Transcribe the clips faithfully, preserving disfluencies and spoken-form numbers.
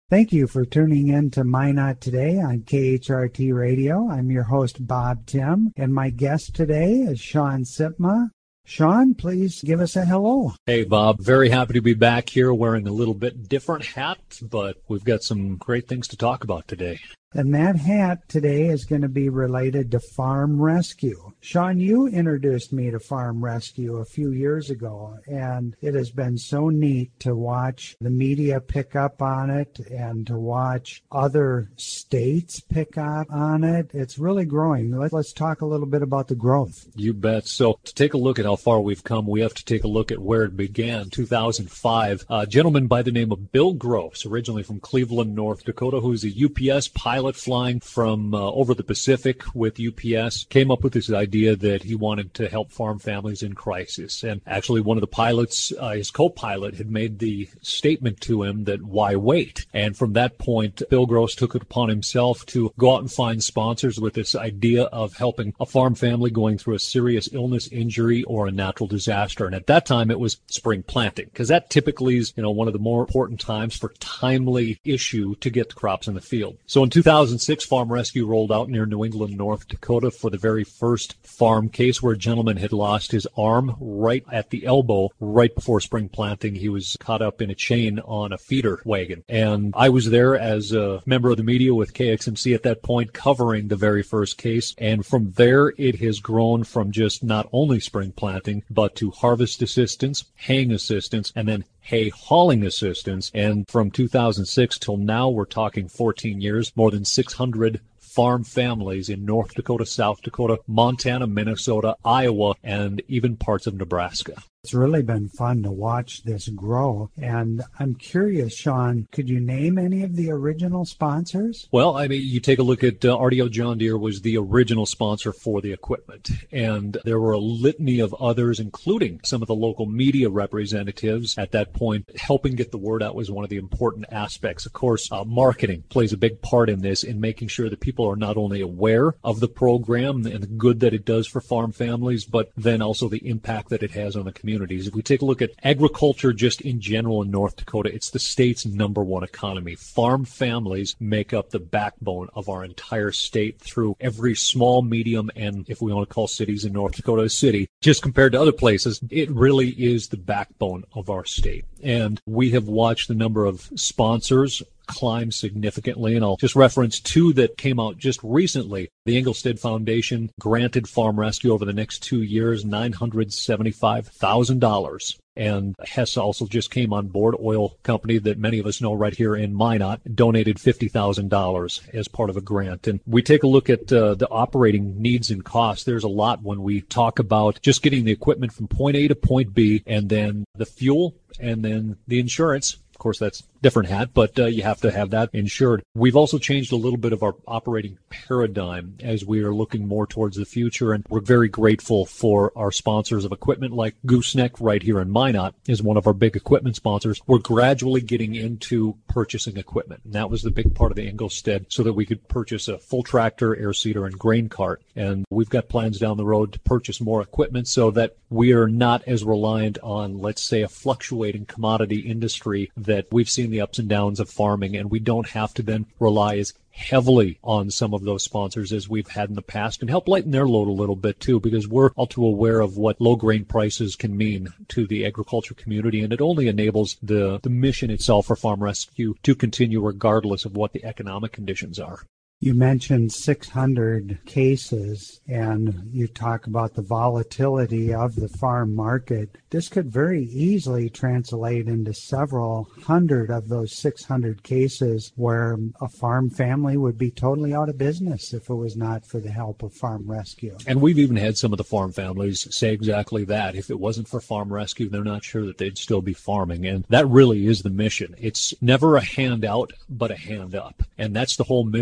Thank you for tuning in to Minot Today on K H R T Radio. I'm your host, Bob Tim, and my guest today is Sean Sipma. Sean, please give us a hello. Hey, Bob. Very happy to be back here wearing a little bit different hat, but we've got some great things to talk about today. And that hat today is going to be related to farm rescue. Sean, you introduced me to farm rescue a few years ago, and it has been so neat to watch the media pick up on it and to watch other states pick up on it. It's really growing. Let's talk a little bit about the growth. You bet. So to take a look at how far we've come, we have to take a look at where it began, two thousand five. A gentleman by the name of Bill Gross, originally from Cleveland, North Dakota, who's a U P S pilot flying from uh, over the Pacific with U P S, came up with this idea that he wanted to help farm families in crisis. And actually one of the pilots, uh, his co-pilot, had made the statement to him that why wait? And from that point, Bill Gross took it upon himself to go out and find sponsors with this idea of helping a farm family going through a serious illness, injury, or a natural disaster. And at that time, it was spring planting, because that typically is, you know, one of the more important times for timely issue to get the crops in the field. So in two thousand six, Farm Rescue rolled out near New England, North Dakota for the very first farm case where a gentleman had lost his arm right at the elbow right before spring planting. He was caught up in a chain on a feeder wagon. And I was there as a member of the media with K X M C at that point covering the very first case. And from there, it has grown from just not only spring planting, but to harvest assistance, haying assistance, and then hay hauling assistance. And from two thousand six till now, we're talking fourteen years, more than six hundred farm families in North Dakota, South Dakota, Montana, Minnesota, Iowa, and even parts of Nebraska. It's really been fun to watch this grow. And I'm curious, Sean, could you name any of the original sponsors? Well, I mean, you take a look at uh, R D O John Deere was the original sponsor for the equipment. And there were a litany of others, including some of the local media representatives at that point. Helping get the word out was one of the important aspects. Of course, uh, marketing plays a big part in this, in making sure that people are not only aware of the program and the good that it does for farm families, but then also the impact that it has on the community. If we take a look at agriculture just in general in North Dakota, it's the state's number one economy. Farm families make up the backbone of our entire state through every small, medium, and if we want to call cities in North Dakota a city, just compared to other places, it really is the backbone of our state. And we have watched the number of sponsors climb significantly, and I'll just reference two that came out just recently. The Engelstad Foundation granted Farm Rescue over the next two years nine hundred seventy-five thousand dollars. And Hess also just came on board, oil company that many of us know right here in Minot, donated fifty thousand dollars as part of a grant. And we take a look at uh, the operating needs and costs. There's a lot when we talk about just getting the equipment from point A to point B, and then the fuel, and then the insurance. Of course, that's a different hat, but uh, you have to have that insured. We've also changed a little bit of our operating paradigm as we are looking more towards the future, and we're very grateful for our sponsors of equipment like Gooseneck right here in Minot is one of our big equipment sponsors. We're gradually getting into purchasing equipment, and that was the big part of the Engelstad, so that we could purchase a full tractor, air seeder, and grain cart. And we've got plans down the road to purchase more equipment so that we are not as reliant on, let's say, a fluctuating commodity industry that we've seen the ups and downs of farming, and we don't have to then rely as heavily on some of those sponsors as we've had in the past, and help lighten their load a little bit too, because we're all too aware of what low grain prices can mean to the agriculture community, and it only enables the, the mission itself for Farm Rescue to continue regardless of what the economic conditions are. You mentioned six hundred cases, and you talk about the volatility of the farm market. This could very easily translate into several hundred of those six hundred cases where a farm family would be totally out of business if it was not for the help of Farm Rescue. And we've even had some of the farm families say exactly that. If it wasn't for Farm Rescue, they're not sure that they'd still be farming. And that really is the mission. It's never a handout, but a hand up. And that's the whole mission behind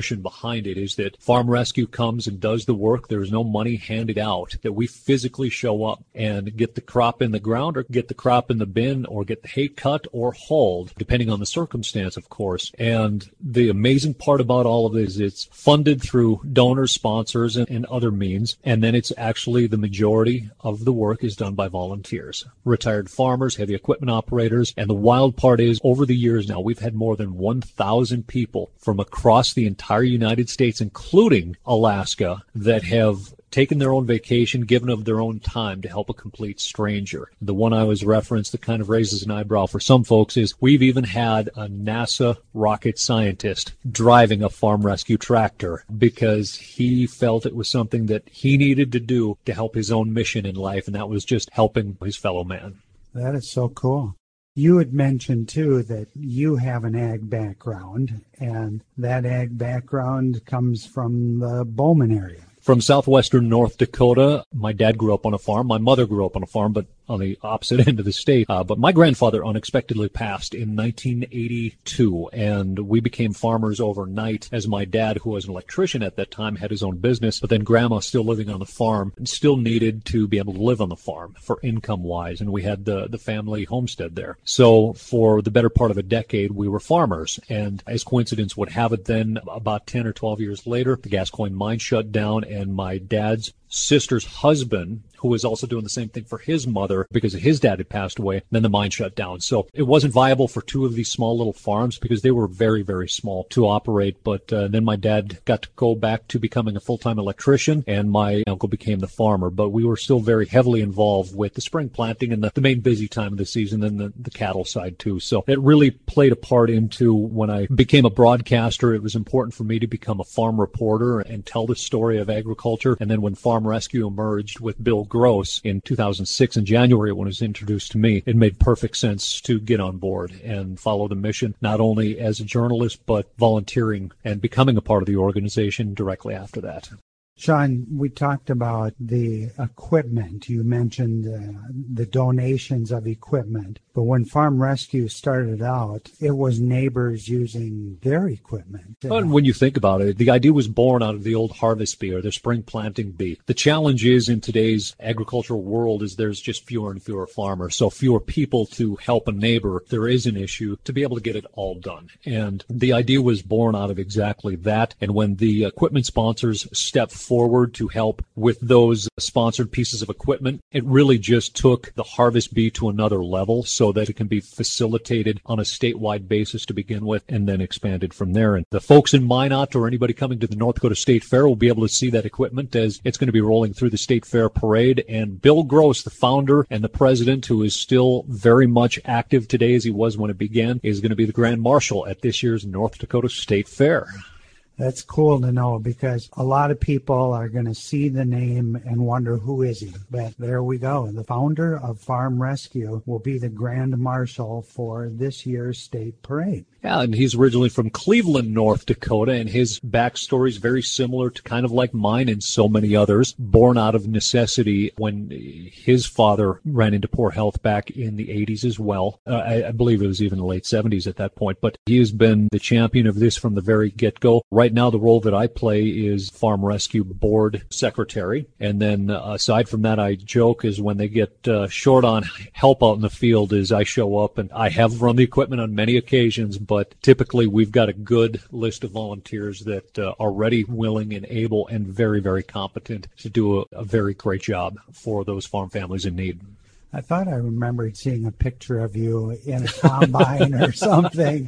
behind it is that Farm Rescue comes and does the work. There's no money handed out, that we physically show up and get the crop in the ground or get the crop in the bin or get the hay cut or hauled, depending on the circumstance, of course. And the amazing part about all of this is it's funded through donors, sponsors, and, and other means. And then it's actually the majority of the work is done by volunteers, retired farmers, heavy equipment operators. And the wild part is over the years now, we've had more than one thousand people from across the entire United States, including Alaska, that have taken their own vacation, given of their own time to help a complete stranger. The one I was referenced that kind of raises an eyebrow for some folks is we've even had a NASA rocket scientist driving a farm rescue tractor because he felt it was something that he needed to do to help his own mission in life, and that was just helping his fellow man. That is so cool. You had mentioned, too, that you have an ag background, and that ag background comes from the Bowman area. From southwestern North Dakota. My dad grew up on a farm. My mother grew up on a farm, but on the opposite end of the state. Uh, but my grandfather unexpectedly passed in nineteen eighty-two, and we became farmers overnight as my dad, who was an electrician at that time, had his own business, but then grandma, still living on the farm, still needed to be able to live on the farm for income-wise, and we had the, the family homestead there. So for the better part of a decade, we were farmers, and as coincidence would have it then, about ten or twelve years later, the Gascoigne mine shut down, and my dad's sister's husband, who was also doing the same thing for his mother because his dad had passed away, and then the mine shut down. So it wasn't viable for two of these small little farms because they were very, very small to operate. But uh, then my dad got to go back to becoming a full-time electrician, and my uncle became the farmer. But we were still very heavily involved with the spring planting and the, the main busy time of the season, and the, the cattle side too. So it really played a part into when I became a broadcaster. It was important for me to become a farm reporter and tell the story of agriculture. And then when Farm Rescue emerged with Bill Gross in two thousand six in January when it was introduced to me, it made perfect sense to get on board and follow the mission, not only as a journalist, but volunteering and becoming a part of the organization directly after that. Sean, we talked about the equipment. You mentioned uh, the donations of equipment. But when Farm Rescue started out, it was neighbors using their equipment. And when you think about it, the idea was born out of the old harvest bee or the spring planting bee. The challenge is in today's agricultural world is there's just fewer and fewer farmers, so fewer people to help a neighbor. There is an issue to be able to get it all done. And the idea was born out of exactly that. And when the equipment sponsors stepped forward to help with those sponsored pieces of equipment, it really just took the harvest bee to another level so that it can be facilitated on a statewide basis to begin with and then expanded from there. And the folks in Minot or anybody coming to the North Dakota State Fair will be able to see that equipment as it's going to be rolling through the State Fair parade. And Bill Gross, the founder and the president, who is still very much active today as he was when it began, is going to be the Grand Marshal at this year's North Dakota State Fair. That's cool to know because a lot of people are going to see the name and wonder who is he. But there we go. The founder of Farm Rescue will be the Grand Marshal for this year's state parade. Yeah, and he's originally from Cleveland, North Dakota, and his backstory is very similar to kind of like mine and so many others, born out of necessity when his father ran into poor health back in the eighties as well. Uh, I, I believe it was even the late seventies at that point, but he has been the champion of this from the very get-go. Right now, the role that I play is Farm Rescue Board Secretary, and then uh, aside from that, I joke is when they get uh, short on help out in the field is I show up, and I have run the equipment on many occasions, but typically we've got a good list of volunteers that uh, are ready, willing, and able, and very, very competent to do a, a very great job for those farm families in need. I thought I remembered seeing a picture of you in a combine or something.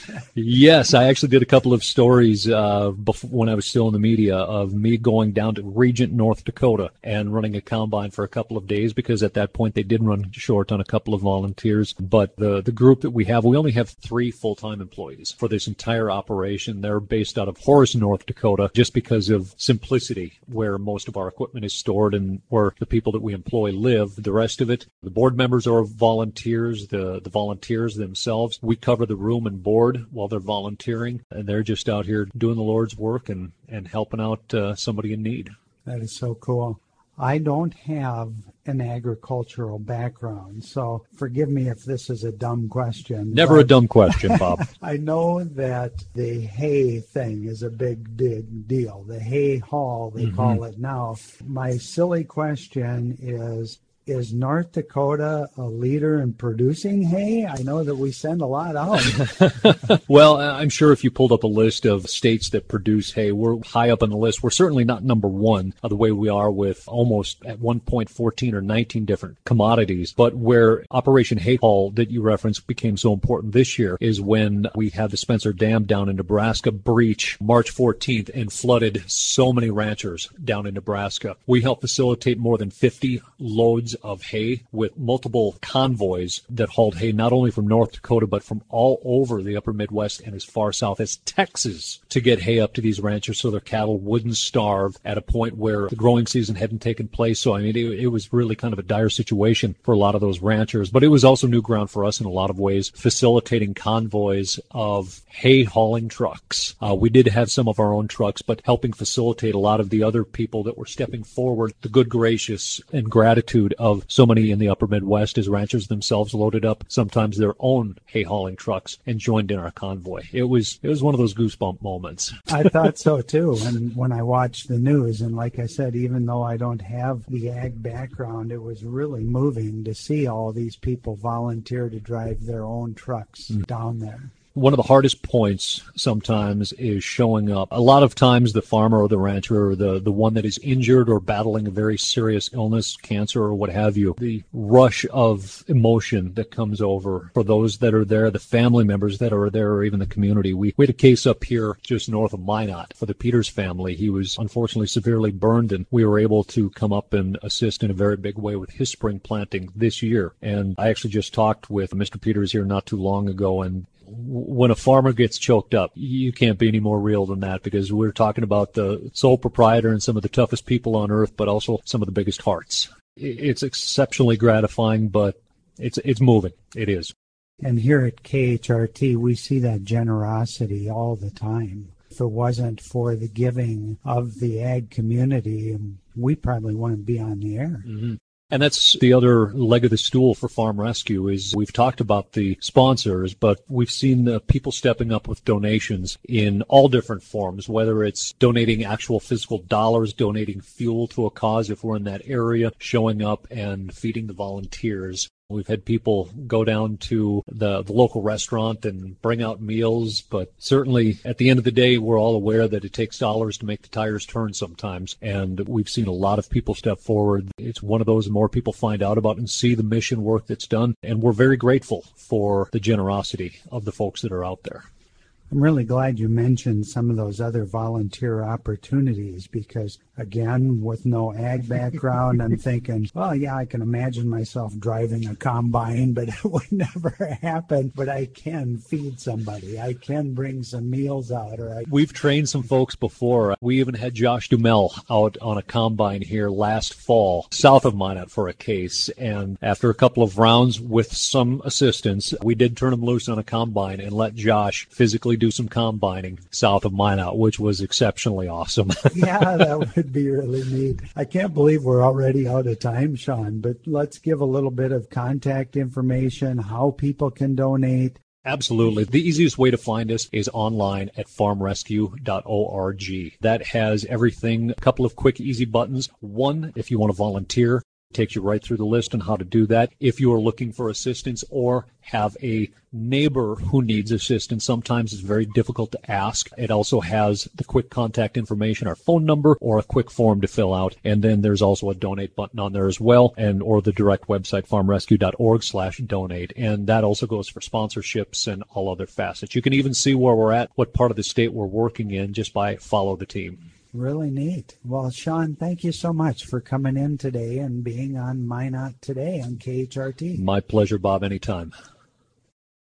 Yes, I actually did a couple of stories uh, before, when I was still in the media of me going down to Regent, North Dakota and running a combine for a couple of days because at that point they did run short on a couple of volunteers. But the, the group that we have, we only have three full-time employees for this entire operation. They're based out of Horace, North Dakota, just because of simplicity, where most of our equipment is stored and where the people that we employ live. The rest of it, the board members are volunteers, the, the volunteers themselves. We cover the room and board while they're volunteering, and they're just out here doing the Lord's work and, and helping out uh, somebody in need. That is so cool. I don't have an agricultural background, so forgive me if this is a dumb question. Never a dumb question, Bob. I know that the hay thing is a big, big deal. The hay haul, they mm-hmm. call it now. My silly question is, is North Dakota a leader in producing hay? I know that we send a lot out. Well, I'm sure if you pulled up a list of states that produce hay, we're high up on the list. We're certainly not number one uh, the way we are with almost at one point fourteen or nineteen different commodities. But where Operation Hay Haul that you referenced became so important this year is when we had the Spencer Dam down in Nebraska breach March fourteenth and flooded so many ranchers down in Nebraska. We helped facilitate more than fifty loads of hay with multiple convoys that hauled hay not only from North Dakota but from all over the upper Midwest and as far south as Texas to get hay up to these ranchers so their cattle wouldn't starve at a point where the growing season hadn't taken place. So, I mean, it, it was really kind of a dire situation for a lot of those ranchers. But it was also new ground for us in a lot of ways, facilitating convoys of hay hauling trucks. Uh, we did have some of our own trucks, but helping facilitate a lot of the other people that were stepping forward, the good gracious and gratitude of Of so many in the upper Midwest as ranchers themselves loaded up sometimes their own hay hauling trucks and joined in our convoy. It was it was one of those goosebump moments. I thought so too. And when I watched the news, and like I said, even though I don't have the ag background, it was really moving to see all these people volunteer to drive their own trucks mm. down there. One of the hardest points sometimes is showing up. A lot of times the farmer or the rancher or the, the one that is injured or battling a very serious illness, cancer or what have you, the rush of emotion that comes over for those that are there, the family members that are there, or even the community. We, we had a case up here just north of Minot for the Peters family. He was unfortunately severely burned, and we were able to come up and assist in a very big way with his spring planting this year. And I actually just talked with Mister Peters here not too long ago, and when a farmer gets choked up, you can't be any more real than that, because we're talking about the sole proprietor and some of the toughest people on earth, but also some of the biggest hearts. It's exceptionally gratifying, but it's it's moving. It is. And here at K H R T, we see that generosity all the time. If it wasn't for the giving of the ag community, we probably wouldn't be on the air. Mm-hmm. And that's the other leg of the stool for Farm Rescue is we've talked about the sponsors, but we've seen the people stepping up with donations in all different forms, whether it's donating actual physical dollars, donating fuel to a cause if we're in that area, showing up and feeding the volunteers. We've had people go down to the, the local restaurant and bring out meals, but certainly at the end of the day, we're all aware that it takes dollars to make the tires turn sometimes, and we've seen a lot of people step forward. It's one of those the more people find out about and see the mission work that's done, and we're very grateful for the generosity of the folks that are out there. I'm really glad you mentioned some of those other volunteer opportunities because, again, with no ag background, I'm thinking, well, yeah, I can imagine myself driving a combine, but it would never happen. But I can feed somebody. I can bring some meals out. Or I... We've trained some folks before. We even had Josh Dumel out on a combine here last fall, south of Minot for a case. And after a couple of rounds with some assistance, we did turn him loose on a combine and let Josh physically do some combining south of Minot, which was exceptionally awesome. Yeah, that would be really neat. I can't believe we're already out of time, Sean, but let's give a little bit of contact information, how people can donate. Absolutely. The easiest way to find us is online at farm rescue dot org. That has everything, a couple of quick, easy buttons. One, if you want to volunteer, takes you right through the list on how to do that. If you are looking for assistance or have a neighbor who needs assistance, sometimes it's very difficult to ask. It also has the quick contact information, our phone number, or a quick form to fill out. And then there's also a donate button on there as well, and or the direct website, farm rescue dot org slash donate. And that also goes for sponsorships and all other facets. You can even see where we're at, what part of the state we're working in, just by follow the team. Really neat. Well, Sean, thank you so much for coming in today and being on Minot Today on K H R T. My pleasure, Bob, anytime.